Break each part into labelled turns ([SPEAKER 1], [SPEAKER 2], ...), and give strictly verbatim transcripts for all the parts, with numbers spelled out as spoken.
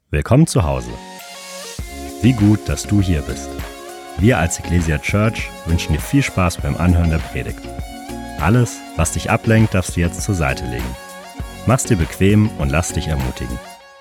[SPEAKER 1] Willkommen zu Hause. Wie gut, dass du hier bist. Wir als Ecclesia Church wünschen dir viel Spaß beim Anhören der Predigt. Alles, was dich ablenkt, darfst du jetzt zur Seite legen. Mach's dir bequem und lass dich ermutigen.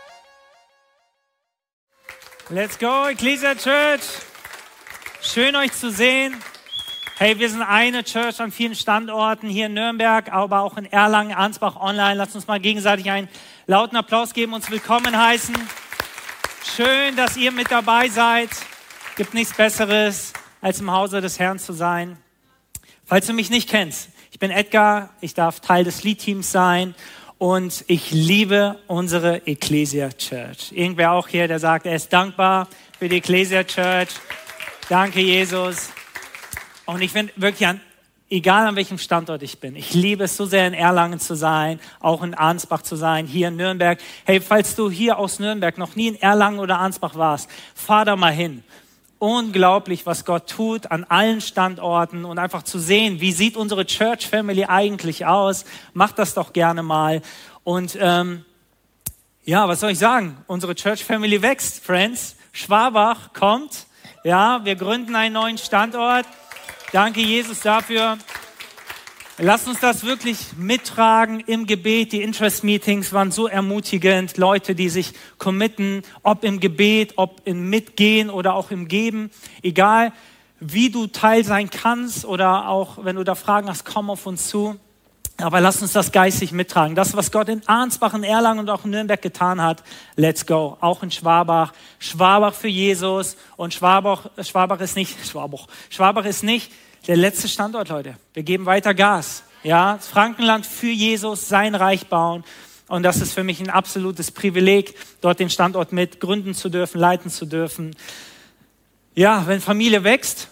[SPEAKER 2] Let's go, Ecclesia Church. Schön, euch zu sehen. Hey, wir sind eine Church an vielen Standorten hier in Nürnberg, aber auch in Erlangen, Ansbach, online. Lasst uns mal gegenseitig einen lauten Applaus geben, uns willkommen heißen. Schön, dass ihr mit dabei seid. Gibt nichts Besseres, als im Hause des Herrn zu sein. Falls du mich nicht kennst, ich bin Edgar, ich darf Teil des Lead-Teams sein und ich liebe unsere Ecclesia Church. Irgendwer auch hier, der sagt, er ist dankbar für die Ecclesia Church. Danke, Jesus. Und ich finde wirklich, an, egal an welchem Standort ich bin, ich liebe es so sehr, in Erlangen zu sein, auch in Ansbach zu sein, hier in Nürnberg. Hey, falls du hier aus Nürnberg noch nie in Erlangen oder Ansbach warst, fahr da mal hin. Unglaublich, was Gott tut an allen Standorten und einfach zu sehen, wie sieht unsere Church Family eigentlich aus. Mach das doch gerne mal. Und ähm, ja, was soll ich sagen? Unsere Church Family wächst, Friends. Schwabach kommt. Ja, wir gründen einen neuen Standort. Danke, Jesus, dafür. Lasst uns das wirklich mittragen im Gebet. Die Interest-Meetings waren so ermutigend. Leute, die sich committen, ob im Gebet, ob im Mitgehen oder auch im Geben. Egal, wie du Teil sein kannst oder auch, wenn du da Fragen hast, komm auf uns zu. Aber lasst uns das geistig mittragen. Das, was Gott in Arnsbach, in Erlangen und auch in Nürnberg getan hat, let's go. Auch in Schwabach. Schwabach für Jesus. Und Schwabach, Schwabach ist nicht, Schwabach, Schwabach ist nicht der letzte Standort, Leute. Wir geben weiter Gas. Ja, das Frankenland für Jesus, sein Reich bauen. Und das ist für mich ein absolutes Privileg, dort den Standort mit gründen zu dürfen, leiten zu dürfen. Ja, wenn Familie wächst,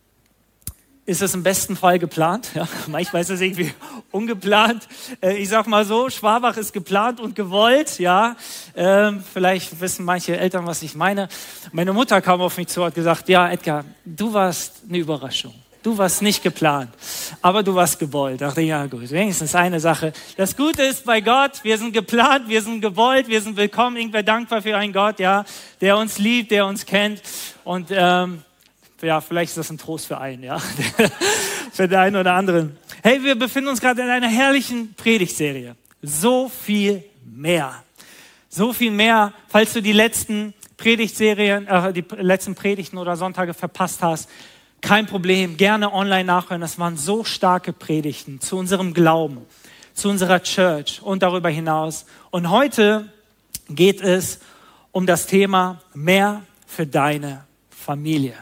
[SPEAKER 2] ist es im besten Fall geplant. Ja, manchmal ist es irgendwie ungeplant. Äh, ich sag mal so, Schwabach ist geplant und gewollt. Ja, ähm, vielleicht wissen manche Eltern, was ich meine. Meine Mutter kam auf mich zu und hat gesagt, ja, Edgar, du warst eine Überraschung. Du warst nicht geplant, aber du warst gewollt. Ich dachte, ja gut, wenigstens eine Sache. Das Gute ist bei Gott, wir sind geplant, wir sind gewollt, wir sind willkommen. Irgendwer dankbar für einen Gott, ja, der uns liebt, der uns kennt. Und ähm, ja, vielleicht ist das ein Trost für einen, ja, für den einen oder anderen. Hey, wir befinden uns gerade in einer herrlichen Predigtserie. So viel mehr. So viel mehr, falls du die letzten Predigtserien, äh, die letzten Predigten oder Sonntage verpasst hast. Kein Problem, gerne online nachhören. Das waren so starke Predigten zu unserem Glauben, zu unserer Church und darüber hinaus. Und heute geht es um das Thema mehr für deine Familie.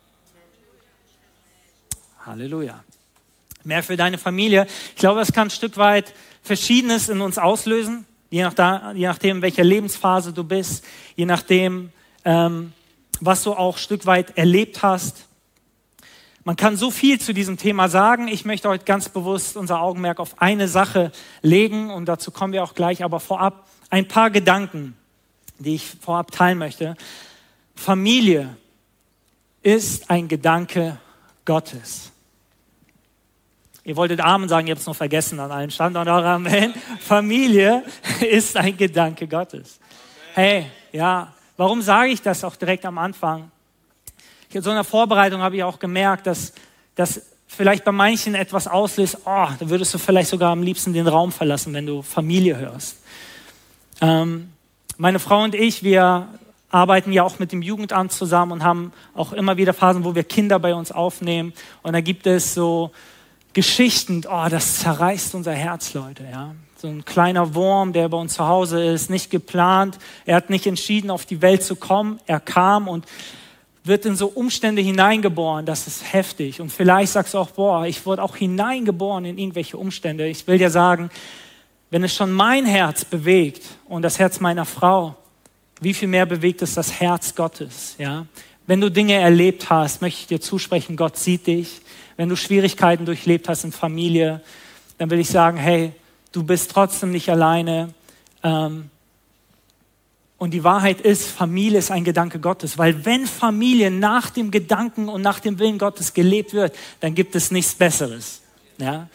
[SPEAKER 2] Halleluja. Mehr für deine Familie. Ich glaube, das kann ein Stück weit Verschiedenes in uns auslösen, je, nach da, je nachdem, in welcher Lebensphase du bist, je nachdem, ähm, was du auch ein Stück weit erlebt hast. Man kann so viel zu diesem Thema sagen. Ich möchte heute ganz bewusst unser Augenmerk auf eine Sache legen und dazu kommen wir auch gleich, aber vorab ein paar Gedanken, die ich vorab teilen möchte. Familie ist ein Gedanke Gottes. Ihr wolltet Amen sagen, ihr habt es noch vergessen an allen Standorten. Amen. Familie ist ein Gedanke Gottes. Hey, ja, warum sage ich das auch direkt am Anfang? In so einer Vorbereitung habe ich auch gemerkt, dass das vielleicht bei manchen etwas auslöst, oh, da würdest du vielleicht sogar am liebsten den Raum verlassen, wenn du Familie hörst. Ähm, meine Frau und ich, wir arbeiten ja auch mit dem Jugendamt zusammen und haben auch immer wieder Phasen, wo wir Kinder bei uns aufnehmen. Und da gibt es so Geschichten, oh, das zerreißt unser Herz, Leute. Ja? So ein kleiner Wurm, der bei uns zu Hause ist, nicht geplant. Er hat nicht entschieden, auf die Welt zu kommen. Er kam und wird in so Umstände hineingeboren, das ist heftig. Und vielleicht sagst du auch, boah, ich wurde auch hineingeboren in irgendwelche Umstände. Ich will dir sagen, wenn es schon mein Herz bewegt und das Herz meiner Frau, wie viel mehr bewegt es das Herz Gottes? Ja? Wenn du Dinge erlebt hast, möchte ich dir zusprechen, Gott sieht dich. Wenn du Schwierigkeiten durchlebt hast in Familie, dann will ich sagen, hey, du bist trotzdem nicht alleine. Ähm, Und die Wahrheit ist, Familie ist ein Gedanke Gottes. Weil wenn Familie nach dem Gedanken und nach dem Willen Gottes gelebt wird, dann gibt es nichts Besseres. Ja?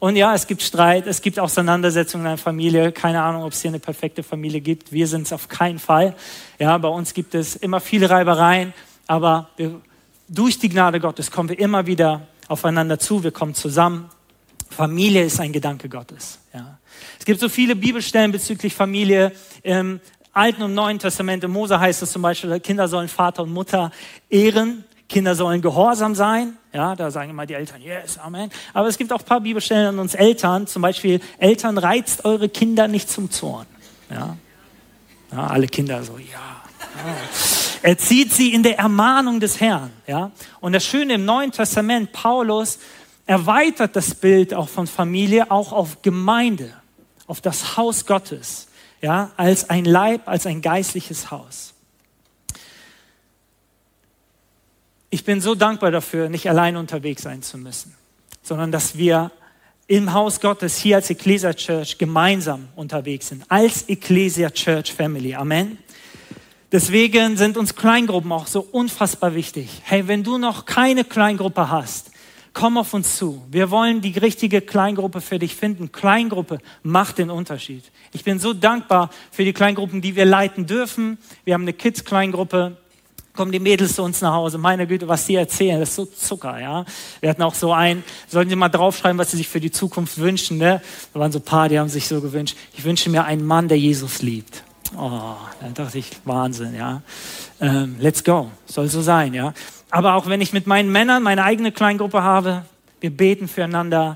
[SPEAKER 2] Und ja, es gibt Streit, es gibt Auseinandersetzungen in einer Familie. Keine Ahnung, ob es hier eine perfekte Familie gibt. Wir sind es auf keinen Fall. Ja, bei uns gibt es immer viele Reibereien, aber wir, durch die Gnade Gottes kommen wir immer wieder aufeinander zu. Wir kommen zusammen. Familie ist ein Gedanke Gottes. Ja. Es gibt so viele Bibelstellen bezüglich Familie im Alten und Neuen Testament. Im Mose heißt es zum Beispiel, Kinder sollen Vater und Mutter ehren. Kinder sollen gehorsam sein. Ja, da sagen immer die Eltern, yes, Amen. Aber es gibt auch ein paar Bibelstellen an uns Eltern. Zum Beispiel, Eltern, reizt eure Kinder nicht zum Zorn. Ja, ja alle Kinder so, ja. ja. Erzieht sie in der Ermahnung des Herrn. Ja, und das Schöne im Neuen Testament, Paulus erweitert das Bild auch von Familie auch auf Gemeinde, auf das Haus Gottes. Ja, als ein Leib, als ein geistliches Haus. Ich bin so dankbar dafür, nicht allein unterwegs sein zu müssen, sondern dass wir im Haus Gottes hier als Ecclesia Church gemeinsam unterwegs sind, als Ecclesia Church Family. Amen. Deswegen sind uns Kleingruppen auch so unfassbar wichtig. Hey, wenn du noch keine Kleingruppe hast, komm auf uns zu. Wir wollen die richtige Kleingruppe für dich finden. Kleingruppe macht den Unterschied. Ich bin so dankbar für die Kleingruppen, die wir leiten dürfen. Wir haben eine Kids-Kleingruppe. Kommen die Mädels zu uns nach Hause. Meine Güte, was die erzählen, das ist so Zucker, ja. Wir hatten auch so einen, sollen Sie mal draufschreiben, was Sie sich für die Zukunft wünschen, ne? Da waren so ein paar, die haben sich so gewünscht, ich wünsche mir einen Mann, der Jesus liebt. Oh, da dachte ich, Wahnsinn, ja. Ähm, let's go, soll so sein, ja. Aber auch wenn ich mit meinen Männern meine eigene Kleingruppe habe, wir beten füreinander,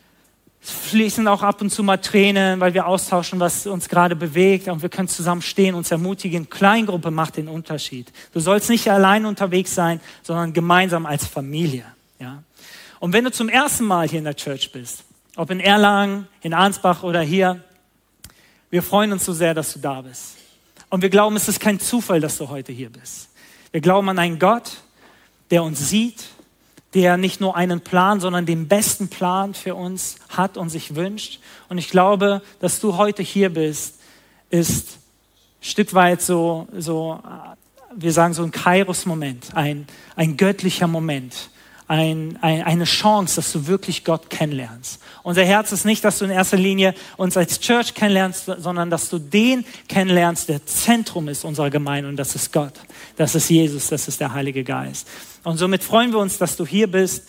[SPEAKER 2] es fließen auch ab und zu mal Tränen, weil wir austauschen, was uns gerade bewegt und wir können zusammen stehen, uns ermutigen. Kleingruppe macht den Unterschied. Du sollst nicht allein unterwegs sein, sondern gemeinsam als Familie. Ja? Und wenn du zum ersten Mal hier in der Church bist, ob in Erlangen, in Ansbach oder hier, wir freuen uns so sehr, dass du da bist. Und wir glauben, es ist kein Zufall, dass du heute hier bist. Wir glauben an einen Gott, der uns sieht, der nicht nur einen Plan, sondern den besten Plan für uns hat und sich wünscht. Und ich glaube, dass du heute hier bist, ist ein Stück weit so, so wir sagen so ein Kairos-Moment, ein, ein göttlicher Moment, ein, ein, eine Chance, dass du wirklich Gott kennenlernst. Unser Herz ist nicht, dass du in erster Linie uns als Church kennenlernst, sondern dass du den kennenlernst, der Zentrum ist unserer Gemeinde, und das ist Gott, das ist Jesus, das ist der Heilige Geist. Und somit freuen wir uns, dass du hier bist.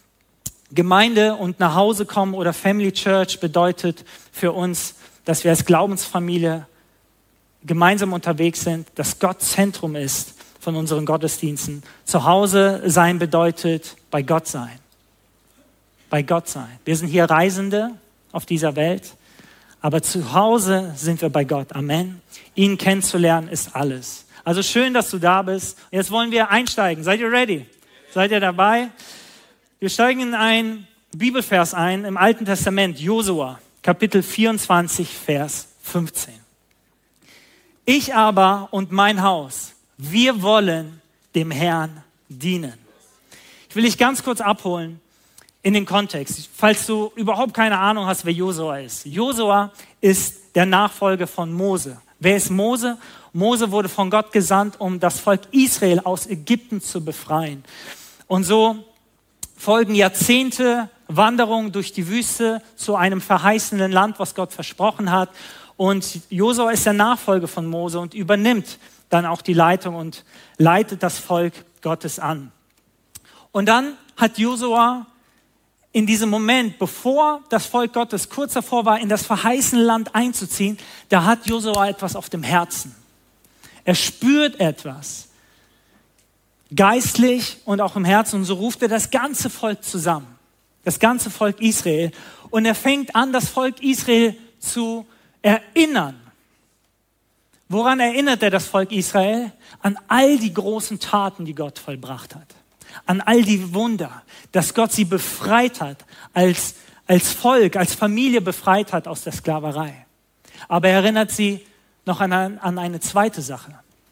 [SPEAKER 2] Gemeinde und nach Hause kommen oder Family Church bedeutet für uns, dass wir als Glaubensfamilie gemeinsam unterwegs sind, dass Gott Zentrum ist von unseren Gottesdiensten. Zu Hause sein bedeutet bei Gott sein. Bei Gott sein. Wir sind hier Reisende auf dieser Welt, aber zu Hause sind wir bei Gott. Amen. Ihn kennenzulernen ist alles. Also schön, dass du da bist. Jetzt wollen wir einsteigen. Seid ihr ready? Seid ihr dabei? Wir steigen in einen Bibelvers ein im Alten Testament, Josua, Kapitel vierundzwanzig, Vers fünfzehn. Ich aber und mein Haus, wir wollen dem Herrn dienen. Ich will dich ganz kurz abholen in den Kontext, falls du überhaupt keine Ahnung hast, wer Josua ist. Josua ist der Nachfolger von Mose. Wer ist Mose? Mose wurde von Gott gesandt, um das Volk Israel aus Ägypten zu befreien. Und so folgen Jahrzehnte Wanderung durch die Wüste zu einem verheißenen Land, was Gott versprochen hat. Und Josua ist der Nachfolger von Mose und übernimmt dann auch die Leitung und leitet das Volk Gottes an. Und dann hat Josua in diesem Moment, bevor das Volk Gottes kurz davor war, in das verheißene Land einzuziehen, da hat Josua etwas auf dem Herzen. Er spürt etwas, geistlich und auch im Herzen. Und so ruft er das ganze Volk zusammen, das ganze Volk Israel. Und er fängt an, das Volk Israel zu erinnern. Woran erinnert er das Volk Israel? An all die großen Taten, die Gott vollbracht hat. An all die Wunder, dass Gott sie befreit hat, als, als Volk, als Familie befreit hat aus der Sklaverei. Aber er erinnert sie noch an, an eine zweite Sache.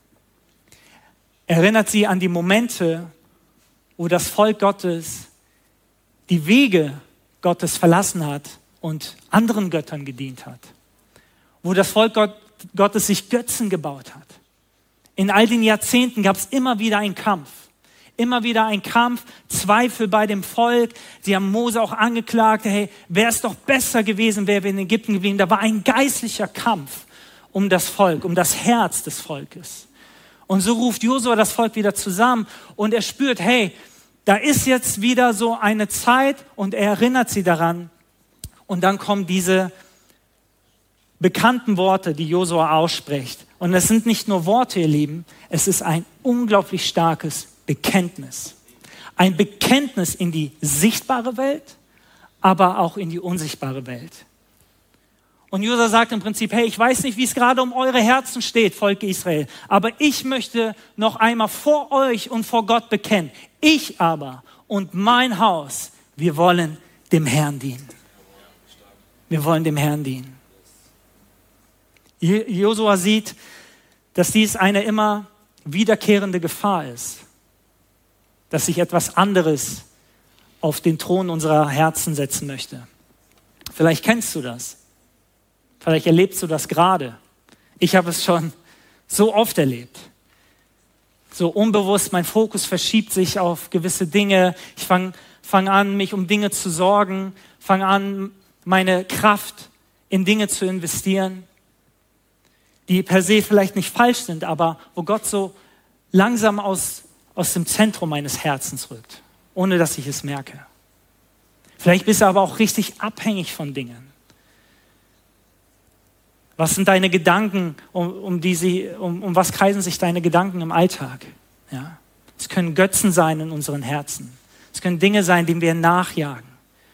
[SPEAKER 2] Er erinnert sie an die Momente, wo das Volk Gottes die Wege Gottes verlassen hat und anderen Göttern gedient hat. Wo das Volk Gott, Gottes sich Götzen gebaut hat. In all den Jahrzehnten gab es immer wieder einen Kampf. Immer wieder ein Kampf, Zweifel bei dem Volk. Sie haben Mose auch angeklagt, hey, wäre es doch besser gewesen, wäre wir in Ägypten geblieben. Da war ein geistlicher Kampf um das Volk, um das Herz des Volkes. Und so ruft Josua das Volk wieder zusammen und er spürt, hey, da ist jetzt wieder so eine Zeit und er erinnert sie daran. Und dann kommen diese bekannten Worte, die Josua ausspricht. Und es sind nicht nur Worte, ihr Lieben, es ist ein unglaublich starkes Bekenntnis. Ein Bekenntnis in die sichtbare Welt, aber auch in die unsichtbare Welt. Und Josua sagt im Prinzip, hey, ich weiß nicht, wie es gerade um eure Herzen steht, Volk Israel, aber ich möchte noch einmal vor euch und vor Gott bekennen. Ich aber und mein Haus, wir wollen dem Herrn dienen. Wir wollen dem Herrn dienen. Josua sieht, dass dies eine immer wiederkehrende Gefahr ist, dass sich etwas anderes auf den Thron unserer Herzen setzen möchte. Vielleicht kennst du das. Vielleicht erlebst du das gerade. Ich habe es schon so oft erlebt. So unbewusst, mein Fokus verschiebt sich auf gewisse Dinge. Ich fange fang an, mich um Dinge zu sorgen, fange an, meine Kraft in Dinge zu investieren, die per se vielleicht nicht falsch sind, aber wo Gott so langsam aus, aus dem Zentrum meines Herzens rückt, ohne dass ich es merke. Vielleicht bist du aber auch richtig abhängig von Dingen. Was sind deine Gedanken, um, um, die sie, um, um was kreisen sich deine Gedanken im Alltag? Ja? Es können Götzen sein in unseren Herzen. Es können Dinge sein, denen wir nachjagen.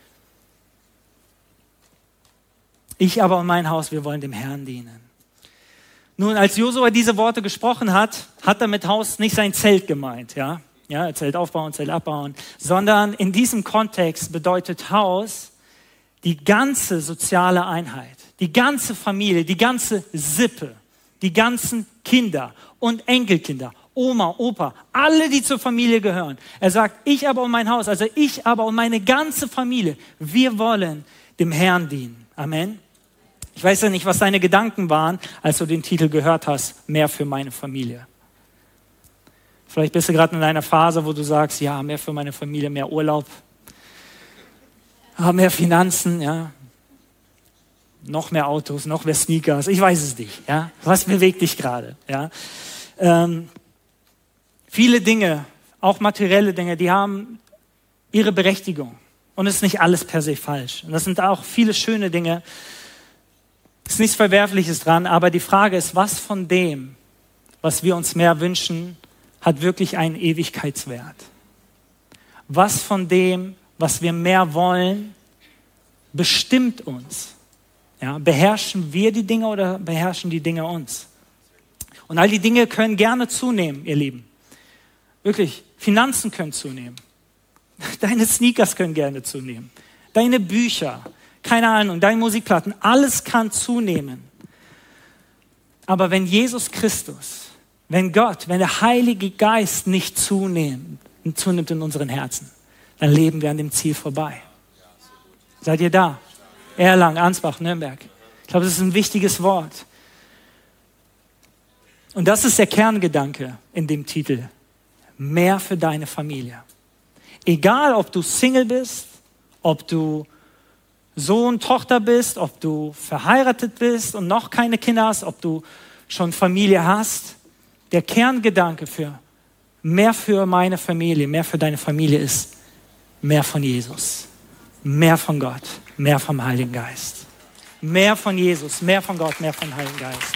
[SPEAKER 2] Ich aber und mein Haus, wir wollen dem Herrn dienen. Nun, als Josua diese Worte gesprochen hat, hat er mit Haus nicht sein Zelt gemeint, ja, ja, Zelt aufbauen, Zelt abbauen, sondern in diesem Kontext bedeutet Haus die ganze soziale Einheit, die ganze Familie, die ganze Sippe, die ganzen Kinder und Enkelkinder, Oma, Opa, alle, die zur Familie gehören. Er sagt, ich aber und mein Haus, also ich aber und meine ganze Familie, wir wollen dem Herrn dienen. Amen. Ich weiß ja nicht, was deine Gedanken waren, als du den Titel gehört hast, mehr für meine Familie. Vielleicht bist du gerade in einer Phase, wo du sagst, ja, mehr für meine Familie, mehr Urlaub, mehr Finanzen, ja, noch mehr Autos, noch mehr Sneakers, ich weiß es nicht. Ja? Was bewegt dich gerade? Ja? Ähm, viele Dinge, auch materielle Dinge, die haben ihre Berechtigung und es ist nicht alles per se falsch. Und das sind auch viele schöne Dinge. Es ist nichts Verwerfliches dran, aber die Frage ist, was von dem, was wir uns mehr wünschen, hat wirklich einen Ewigkeitswert? Was von dem, was wir mehr wollen, bestimmt uns? Ja, beherrschen wir die Dinge oder beherrschen die Dinge uns? Und all die Dinge können gerne zunehmen, ihr Lieben. Wirklich, Finanzen können zunehmen. Deine Sneakers können gerne zunehmen. Deine Bücher, keine Ahnung, deine Musikplatten, alles kann zunehmen. Aber wenn Jesus Christus, wenn Gott, wenn der Heilige Geist nicht zunimmt, zunimmt in unseren Herzen, dann leben wir an dem Ziel vorbei. Seid ihr da? Erlangen, Ansbach, Nürnberg. Ich glaube, das ist ein wichtiges Wort. Und das ist der Kerngedanke in dem Titel. Mehr für deine Familie. Egal, ob du Single bist, ob du Sohn, Tochter bist, ob du verheiratet bist und noch keine Kinder hast, ob du schon Familie hast. Der Kerngedanke für mehr für meine Familie, mehr für deine Familie ist mehr von Jesus, mehr von Gott, mehr vom Heiligen Geist. Mehr von Jesus, mehr von Gott, mehr vom Heiligen Geist.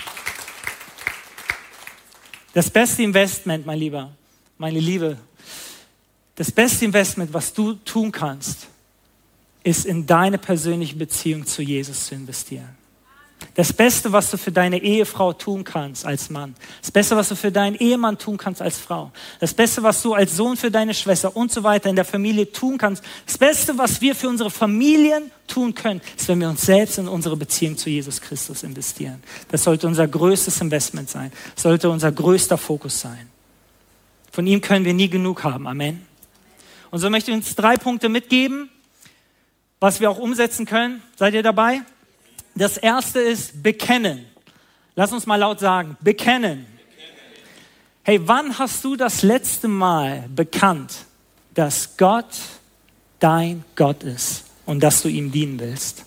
[SPEAKER 2] Das beste Investment, mein Lieber, meine Liebe, das beste Investment, was du tun kannst, ist in deine persönliche Beziehung zu Jesus zu investieren. Das Beste, was du für deine Ehefrau tun kannst als Mann. Das Beste, was du für deinen Ehemann tun kannst als Frau. Das Beste, was du als Sohn für deine Schwester und so weiter in der Familie tun kannst. Das Beste, was wir für unsere Familien tun können, ist, wenn wir uns selbst in unsere Beziehung zu Jesus Christus investieren. Das sollte unser größtes Investment sein. Das sollte unser größter Fokus sein. Von ihm können wir nie genug haben. Amen. Und so möchte ich uns drei Punkte mitgeben, was wir auch umsetzen können. Seid ihr dabei? Das erste ist bekennen. Lass uns mal laut sagen, bekennen. bekennen. Hey, wann hast du das letzte Mal bekannt, dass Gott dein Gott ist und dass du ihm dienen willst?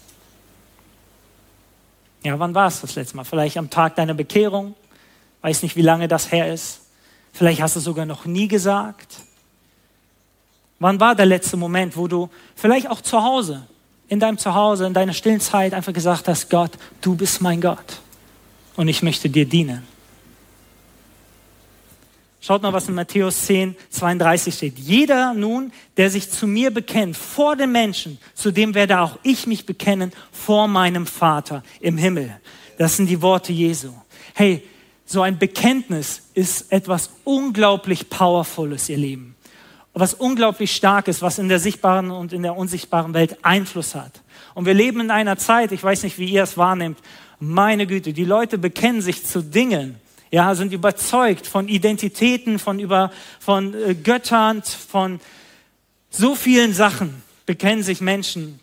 [SPEAKER 2] Ja, wann war es das letzte Mal? Vielleicht am Tag deiner Bekehrung? Weiß nicht, wie lange das her ist. Vielleicht hast du es sogar noch nie gesagt. Wann war der letzte Moment, wo du vielleicht auch zu Hause, in deinem Zuhause, in deiner stillen Zeit einfach gesagt hast, Gott, du bist mein Gott und ich möchte dir dienen? Schaut mal, was in Matthäus zehn, zweiunddreißig steht. Jeder nun, der sich zu mir bekennt, vor den Menschen, zu dem werde auch ich mich bekennen, vor meinem Vater im Himmel. Das sind die Worte Jesu. Hey, so ein Bekenntnis ist etwas unglaublich Powervolles, ihr Lieben. Was unglaublich Starkes, was in der sichtbaren und in der unsichtbaren Welt Einfluss hat. Und wir leben in einer Zeit, ich weiß nicht, wie ihr es wahrnehmt, meine Güte, die Leute bekennen sich zu Dingen, ja, sind überzeugt von Identitäten, von, über, von äh, Göttern, von so vielen Sachen bekennen sich Menschen.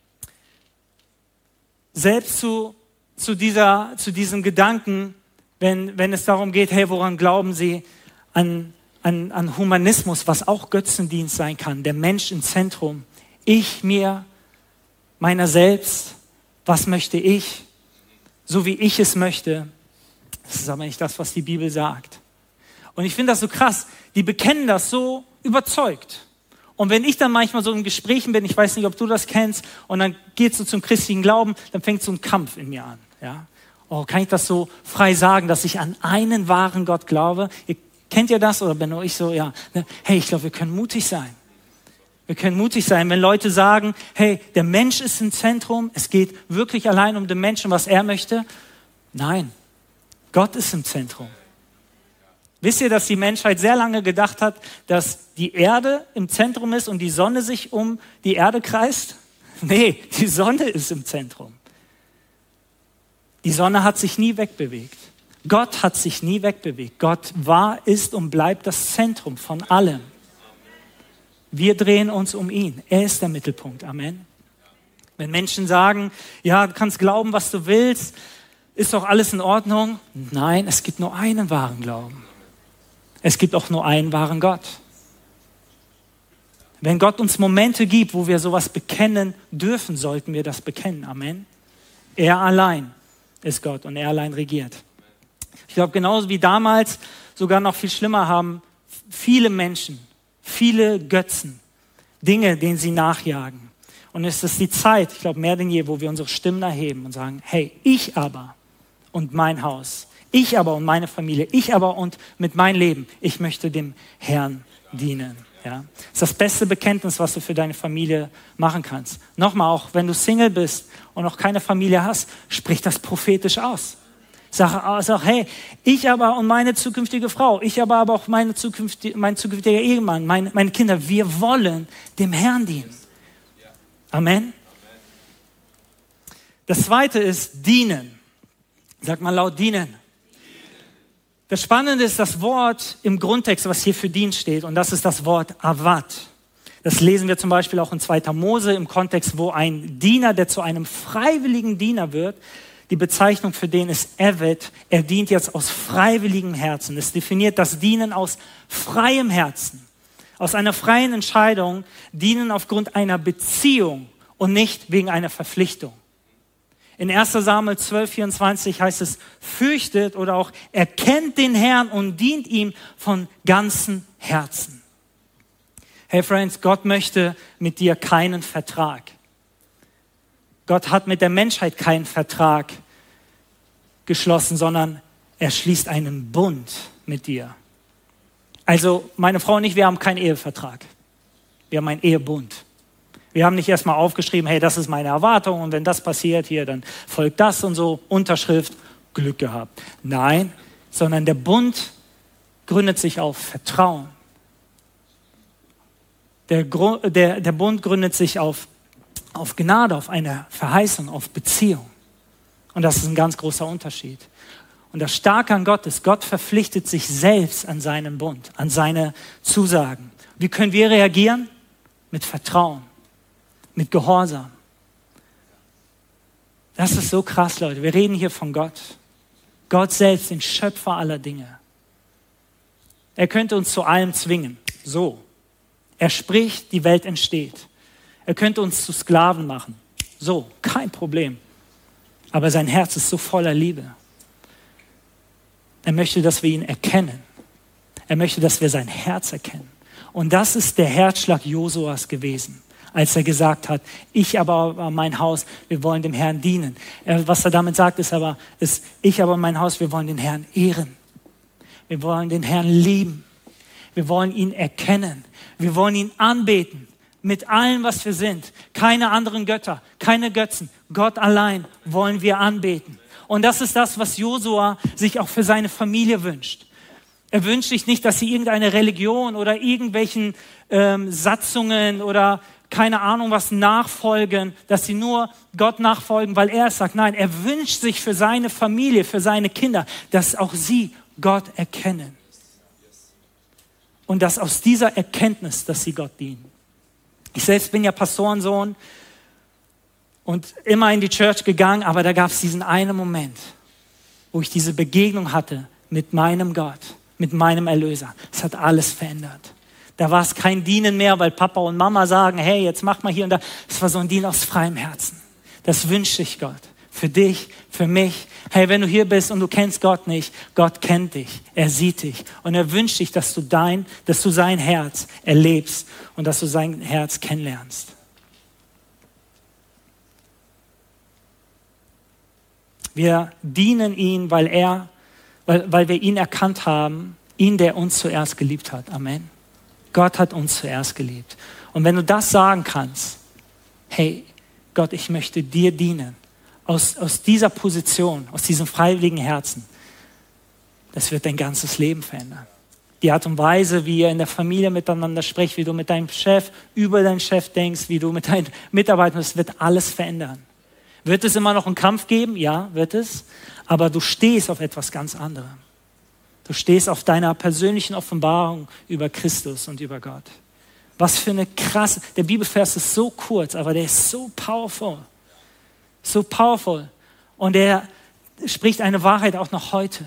[SPEAKER 2] Selbst zu, zu, dieser, zu diesem Gedanken, wenn, wenn es darum geht, hey, woran glauben sie? An, an, an Humanismus, was auch Götzendienst sein kann. Der Mensch im Zentrum. Ich, mir, meiner selbst. Was möchte ich? So wie ich es möchte. Das ist aber nicht das, was die Bibel sagt. Und ich finde das so krass. Die bekennen das so überzeugt. Und wenn ich dann manchmal so in Gesprächen bin, ich weiß nicht, ob du das kennst, und dann gehst du zum christlichen Glauben, dann fängt so ein Kampf in mir an. Ja? Oh, kann ich das so frei sagen, dass ich an einen wahren Gott glaube? Ihr, kennt ihr das? Oder bin nur ich so, ja. Hey, ich glaube, wir können mutig sein. Wir können mutig sein, wenn Leute sagen, hey, der Mensch ist im Zentrum, es geht wirklich allein um den Menschen, was er möchte. Nein. Gott ist im Zentrum. Wisst ihr, dass die Menschheit sehr lange gedacht hat, dass die Erde im Zentrum ist und die Sonne sich um die Erde kreist? Nee, die Sonne ist im Zentrum. Die Sonne hat sich nie wegbewegt. Gott hat sich nie wegbewegt. Gott war, ist und bleibt das Zentrum von allem. Wir drehen uns um ihn. Er ist der Mittelpunkt. Amen. Wenn Menschen sagen, ja, du kannst glauben, was du willst, ist doch alles in Ordnung? Nein, es gibt nur einen wahren Glauben. Es gibt auch nur einen wahren Gott. Wenn Gott uns Momente gibt, wo wir sowas bekennen dürfen, sollten wir das bekennen. Amen. Er allein ist Gott und er allein regiert. Ich glaube, genauso wie damals, sogar noch viel schlimmer, haben viele Menschen, viele Götzen, Dinge, denen sie nachjagen. Und es ist die Zeit, ich glaube mehr denn je, wo wir unsere Stimmen erheben und sagen, hey, ich aber und mein Haus, ich aber und meine Familie, ich aber und mit meinem Leben, ich möchte dem Herrn dienen. Ja? Das ist das beste Bekenntnis, was du für deine Familie machen kannst. Nochmal, auch wenn du Single bist und noch keine Familie hast, sprich das prophetisch aus. Sag, sag, hey, ich aber und meine zukünftige Frau, ich aber, aber auch meine zukünftige, mein zukünftiger Ehemann, meine, meine Kinder, wir wollen dem Herrn dienen. Amen. Das zweite ist dienen. Sag mal laut dienen. Das Spannende ist das Wort im Grundtext, was hier für Dienst steht, und das ist das Wort Avad. Das lesen wir zum Beispiel auch in zweiter Mose im Kontext, wo ein Diener, der zu einem freiwilligen Diener wird, die Bezeichnung für den ist Eved. Er dient jetzt aus freiwilligem Herzen. Es definiert das Dienen aus freiem Herzen. Aus einer freien Entscheidung, dienen aufgrund einer Beziehung und nicht wegen einer Verpflichtung. In erster Samuel zwölf, vierundzwanzig heißt es, fürchtet oder auch erkennt den Herrn und dient ihm von ganzem Herzen. Hey Friends, Gott möchte mit dir keinen Vertrag. Gott hat mit der Menschheit keinen Vertrag geschlossen, sondern er schließt einen Bund mit dir. Also meine Frau und ich, wir haben keinen Ehevertrag. Wir haben einen Ehebund. Wir haben nicht erstmal aufgeschrieben, hey, das ist meine Erwartung und wenn das passiert hier, dann folgt das und so, Unterschrift, Glück gehabt. Nein, sondern der Bund gründet sich auf Vertrauen. Der, der, der Bund gründet sich auf, auf Gnade, auf eine Verheißung, auf Beziehung. Und das ist ein ganz großer Unterschied. Und das Starke an Gott ist, Gott verpflichtet sich selbst an seinen Bund, an seine Zusagen. Wie können wir reagieren? Mit Vertrauen, mit Gehorsam. Das ist so krass, Leute. Wir reden hier von Gott. Gott selbst, den Schöpfer aller Dinge. Er könnte uns zu allem zwingen. So. Er spricht, die Welt entsteht. Er könnte uns zu Sklaven machen. So, kein Problem. Aber sein Herz ist so voller Liebe. Er möchte, dass wir ihn erkennen. Er möchte, dass wir sein Herz erkennen. Und das ist der Herzschlag Josuas gewesen, als er gesagt hat, ich aber mein Haus, wir wollen dem Herrn dienen. Er, was er damit sagt, ist aber, ist, ich aber mein Haus, wir wollen den Herrn ehren. Wir wollen den Herrn lieben. Wir wollen ihn erkennen. Wir wollen ihn anbeten. Mit allem, was wir sind. Keine anderen Götter, keine Götzen. Gott allein wollen wir anbeten. Und das ist das, was Josua sich auch für seine Familie wünscht. Er wünscht sich nicht, dass sie irgendeine Religion oder irgendwelchen ähm, Satzungen oder keine Ahnung was nachfolgen, dass sie nur Gott nachfolgen, weil er es sagt. Nein, er wünscht sich für seine Familie, für seine Kinder, dass auch sie Gott erkennen. Und dass aus dieser Erkenntnis, dass sie Gott dienen. Ich selbst bin ja Pastorensohn und immer in die Church gegangen, aber da gab es diesen einen Moment, wo ich diese Begegnung hatte mit meinem Gott, mit meinem Erlöser. Es hat alles verändert. Da war es kein Dienen mehr, weil Papa und Mama sagen, hey, jetzt mach mal hier und da. Es war so ein Dienen aus freiem Herzen. Das wünsche ich Gott. Für dich, für mich. Hey, wenn du hier bist und du kennst Gott nicht, Gott kennt dich. Er sieht dich. Und er wünscht dich, dass du dein, dass du sein Herz erlebst und dass du sein Herz kennenlernst. Wir dienen ihm, weil er, weil, weil wir ihn erkannt haben, ihn, der uns zuerst geliebt hat. Amen. Gott hat uns zuerst geliebt. Und wenn du das sagen kannst, hey, Gott, ich möchte dir dienen, aus, aus dieser Position, aus diesem freiwilligen Herzen, das wird dein ganzes Leben verändern. Die Art und Weise, wie ihr in der Familie miteinander sprecht, wie du mit deinem Chef über deinen Chef denkst, wie du mit deinen Mitarbeitern, das wird alles verändern. Wird es immer noch einen Kampf geben? Ja, wird es. Aber du stehst auf etwas ganz anderem. Du stehst auf deiner persönlichen Offenbarung über Christus und über Gott. Was für eine krasse, der Bibelvers ist so kurz, aber der ist so powerful. So powerful. Und er spricht eine Wahrheit auch noch heute.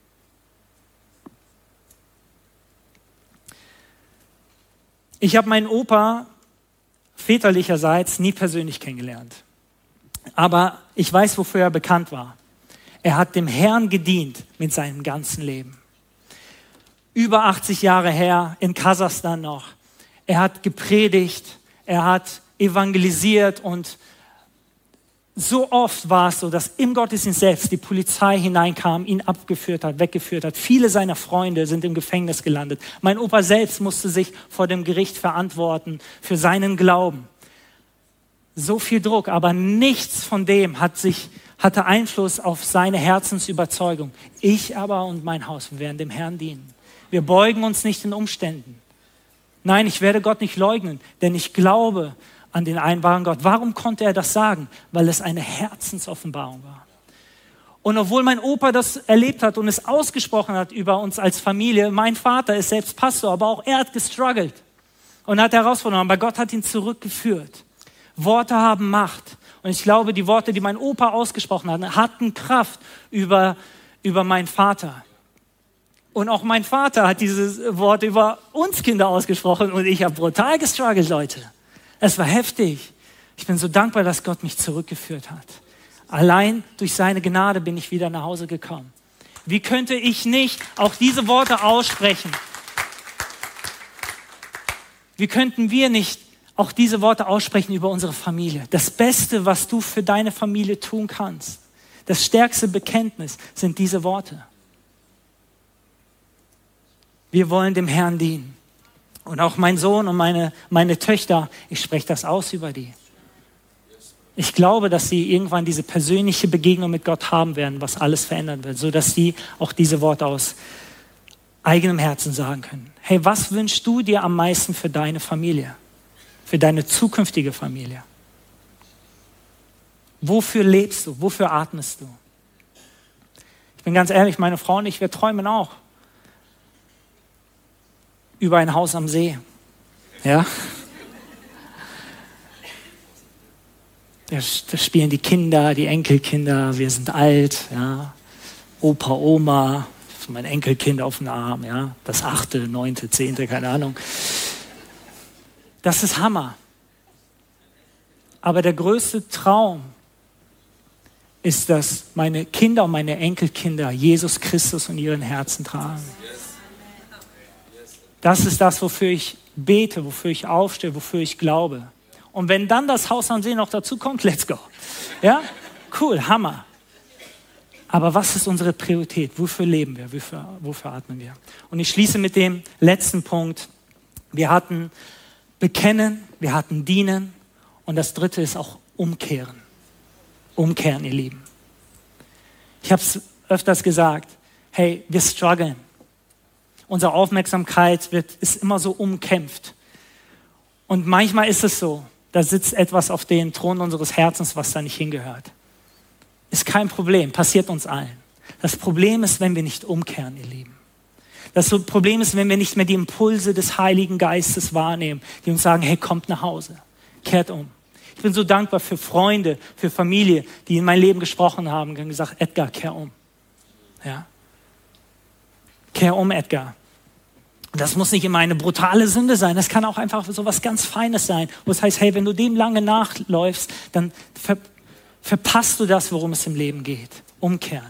[SPEAKER 2] Ich habe meinen Opa väterlicherseits nie persönlich kennengelernt. Aber ich weiß, wofür er bekannt war. Er hat dem Herrn gedient mit seinem ganzen Leben. Über achtzig Jahre her, in Kasachstan noch. Er hat gepredigt, er hat evangelisiert und so oft war es so, dass im Gottesdienst selbst die Polizei hineinkam, ihn abgeführt hat, weggeführt hat. Viele seiner Freunde sind im Gefängnis gelandet. Mein Opa selbst musste sich vor dem Gericht verantworten für seinen Glauben. So viel Druck, aber nichts von dem hat sich, hatte Einfluss auf seine Herzensüberzeugung. Ich aber und mein Haus, wir werden dem Herrn dienen. Wir beugen uns nicht den Umständen. Nein, ich werde Gott nicht leugnen, denn ich glaube an den einen wahren Gott. Warum konnte er das sagen? Weil es eine Herzensoffenbarung war. Und obwohl mein Opa das erlebt hat und es ausgesprochen hat über uns als Familie, mein Vater ist selbst Pastor, aber auch er hat gestruggelt und hat Herausforderungen, aber Gott hat ihn zurückgeführt. Worte haben Macht. Und ich glaube, die Worte, die mein Opa ausgesprochen hat, hatten Kraft über, über meinen Vater. Und auch mein Vater hat diese Worte über uns Kinder ausgesprochen und ich habe brutal gestruggelt, Leute. Es war heftig. Ich bin so dankbar, dass Gott mich zurückgeführt hat. Allein durch seine Gnade bin ich wieder nach Hause gekommen. Wie könnte ich nicht auch diese Worte aussprechen? Wie könnten wir nicht auch diese Worte aussprechen über unsere Familie? Das Beste, was du für deine Familie tun kannst, das stärkste Bekenntnis sind diese Worte. Wir wollen dem Herrn dienen. Und auch mein Sohn und meine, meine Töchter, ich spreche das aus über die. Ich glaube, dass sie irgendwann diese persönliche Begegnung mit Gott haben werden, was alles verändern wird, sodass sie auch diese Worte aus eigenem Herzen sagen können. Hey, was wünschst du dir am meisten für deine Familie? Für deine zukünftige Familie? Wofür lebst du? Wofür atmest du? Ich bin ganz ehrlich, meine Frau und ich, wir träumen auch über ein Haus am See. Ja? Da, da spielen die Kinder, die Enkelkinder, wir sind alt, ja. Opa, Oma, so mein Enkelkind auf den Arm, ja, das achte, neunte, zehnte, keine Ahnung. Das ist Hammer. Aber der größte Traum ist, dass meine Kinder und meine Enkelkinder Jesus Christus in ihren Herzen tragen. Das ist das, wofür ich bete, wofür ich aufstehe, wofür ich glaube. Und wenn dann das Haus am See noch dazu kommt, let's go. Ja, cool, Hammer. Aber was ist unsere Priorität? Wofür leben wir? Wofür, wofür atmen wir? Und ich schließe mit dem letzten Punkt. Wir hatten bekennen, wir hatten dienen und das dritte ist auch umkehren. Umkehren, ihr Lieben. Ich habe es öfters gesagt, hey, wir strugglen. Unsere Aufmerksamkeit wird, ist immer so umkämpft. Und manchmal ist es so, da sitzt etwas auf dem Thron unseres Herzens, was da nicht hingehört. Ist kein Problem, passiert uns allen. Das Problem ist, wenn wir nicht umkehren, ihr Lieben. Das Problem ist, wenn wir nicht mehr die Impulse des Heiligen Geistes wahrnehmen, die uns sagen, hey, kommt nach Hause, kehrt um. Ich bin so dankbar für Freunde, für Familie, die in mein Leben gesprochen haben und gesagt, Edgar, kehr um. Ja. Kehr um, Edgar. Und das muss nicht immer eine brutale Sünde sein, das kann auch einfach so was ganz Feines sein. Wo es heißt, hey, wenn du dem lange nachläufst, dann ver- verpasst du das, worum es im Leben geht. Umkehren.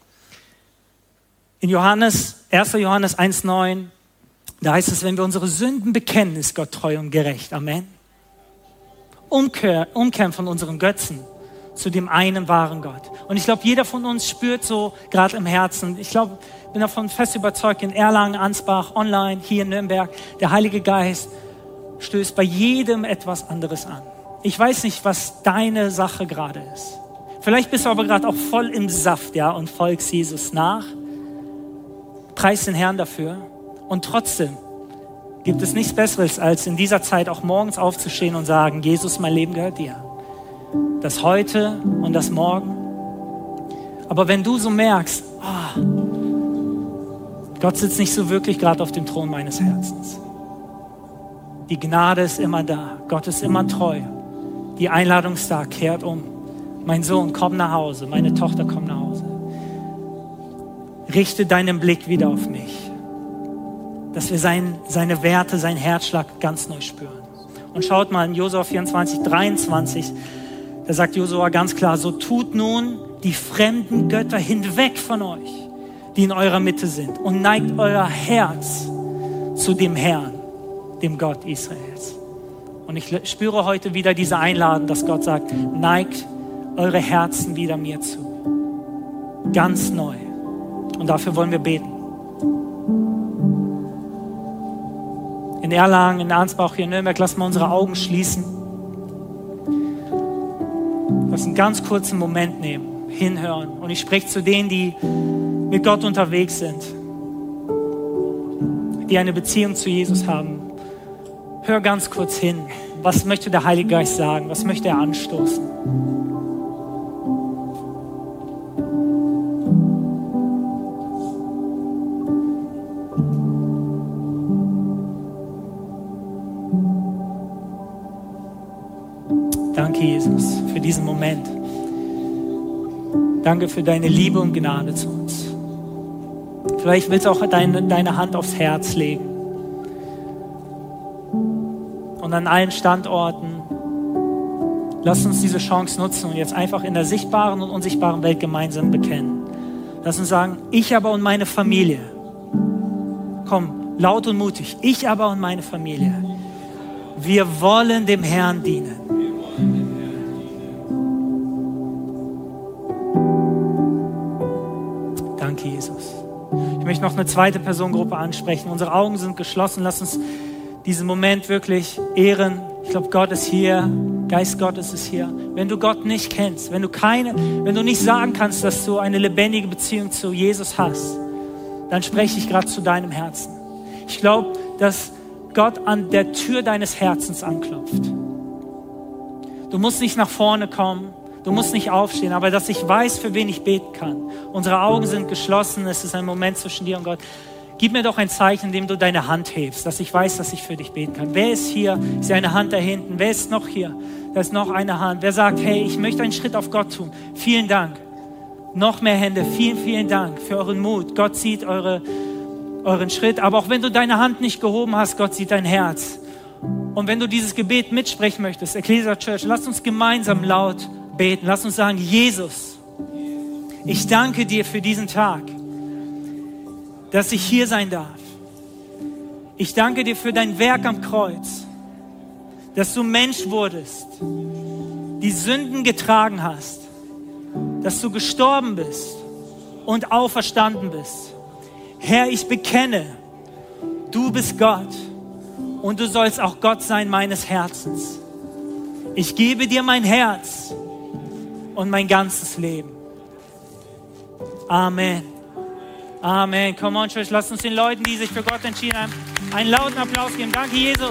[SPEAKER 2] In Johannes, erster Johannes eins neun, da heißt es, wenn wir unsere Sünden bekennen, ist Gott treu und gerecht. Amen. Umkehr, umkehren von unseren Götzen zu dem einen wahren Gott. Und ich glaube, jeder von uns spürt so gerade im Herzen, ich glaube, bin davon fest überzeugt, in Erlangen, Ansbach, online, hier in Nürnberg, der Heilige Geist stößt bei jedem etwas anderes an. Ich weiß nicht, was deine Sache gerade ist. Vielleicht bist du aber gerade auch voll im Saft, ja, und folgst Jesus nach. Preis den Herrn dafür. Und trotzdem gibt es nichts Besseres, als in dieser Zeit auch morgens aufzustehen und sagen, Jesus, mein Leben gehört dir. Das Heute und das Morgen. Aber wenn du so merkst, oh, Gott sitzt nicht so wirklich gerade auf dem Thron meines Herzens. Die Gnade ist immer da. Gott ist immer treu. Die Einladung ist da, kehrt um. Mein Sohn, komm nach Hause. Meine Tochter, komm nach Hause. Richte deinen Blick wieder auf mich. Dass wir sein, seine Werte, seinen Herzschlag ganz neu spüren. Und schaut mal in Josua vierundzwanzig, dreiundzwanzig, da sagt Josua ganz klar, so tut nun die fremden Götter hinweg von euch, die in eurer Mitte sind, und neigt euer Herz zu dem Herrn, dem Gott Israels. Und ich spüre heute wieder diese Einladung, dass Gott sagt, neigt eure Herzen wieder mir zu. Ganz neu. Und dafür wollen wir beten. In Erlangen, in Ansbach, hier in Nürnberg, lassen wir unsere Augen schließen. Lass einen ganz kurzen Moment nehmen, hinhören. Und ich spreche zu denen, die mit Gott unterwegs sind, die eine Beziehung zu Jesus haben. Hör ganz kurz hin. Was möchte der Heilige Geist sagen? Was möchte er anstoßen? Danke, Jesus, für diesen Moment. Danke für deine Liebe und Gnade zu uns. Vielleicht willst du auch deine, deine Hand aufs Herz legen. Und an allen Standorten, lass uns diese Chance nutzen und jetzt einfach in der sichtbaren und unsichtbaren Welt gemeinsam bekennen. Lass uns sagen, ich aber und meine Familie. Komm, laut und mutig. Ich aber und meine Familie. Wir wollen dem Herrn dienen. Danke, Jesus. Ich möchte noch eine zweite Personengruppe ansprechen. Unsere Augen sind geschlossen. Lass uns diesen Moment wirklich ehren. Ich glaube, Gott ist hier. Geist Gottes ist hier. Wenn du Gott nicht kennst, wenn du keine, wenn du nicht sagen kannst, dass du eine lebendige Beziehung zu Jesus hast, dann spreche ich gerade zu deinem Herzen. Ich glaube, dass Gott an der Tür deines Herzens anklopft. Du musst nicht nach vorne kommen. Du musst nicht aufstehen, aber dass ich weiß, für wen ich beten kann. Unsere Augen sind geschlossen. Es ist ein Moment zwischen dir und Gott. Gib mir doch ein Zeichen, indem du deine Hand hebst, dass ich weiß, dass ich für dich beten kann. Wer ist hier? Ist eine Hand da hinten? Wer ist noch hier? Da ist noch eine Hand. Wer sagt, hey, ich möchte einen Schritt auf Gott tun? Vielen Dank. Noch mehr Hände. Vielen, vielen Dank für euren Mut. Gott sieht eure, euren Schritt. Aber auch wenn du deine Hand nicht gehoben hast, Gott sieht dein Herz. Und wenn du dieses Gebet mitsprechen möchtest, Ecclesia Church, lasst uns gemeinsam laut beten. Lasst uns sagen, Jesus, ich danke dir für diesen Tag, dass ich hier sein darf. Ich danke dir für dein Werk am Kreuz, dass du Mensch wurdest, die Sünden getragen hast, dass du gestorben bist und auferstanden bist. Herr, ich bekenne, du bist Gott und du sollst auch Gott sein meines Herzens. Ich gebe dir mein Herz und mein ganzes Leben. Amen. Amen. Come on, Church, lasst uns den Leuten, die sich für Gott entschieden haben, einen lauten Applaus geben. Danke, Jesus.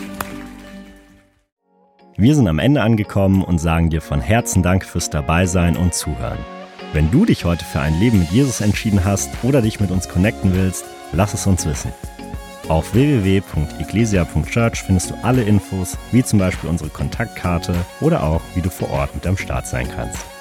[SPEAKER 1] Wir sind am Ende angekommen und sagen dir von Herzen Dank fürs Dabeisein und Zuhören. Wenn du dich heute für ein Leben mit Jesus entschieden hast oder dich mit uns connecten willst, lass es uns wissen. Auf w w w punkt ecclesia punkt church findest du alle Infos, wie zum Beispiel unsere Kontaktkarte oder auch, wie du vor Ort mit am Start sein kannst.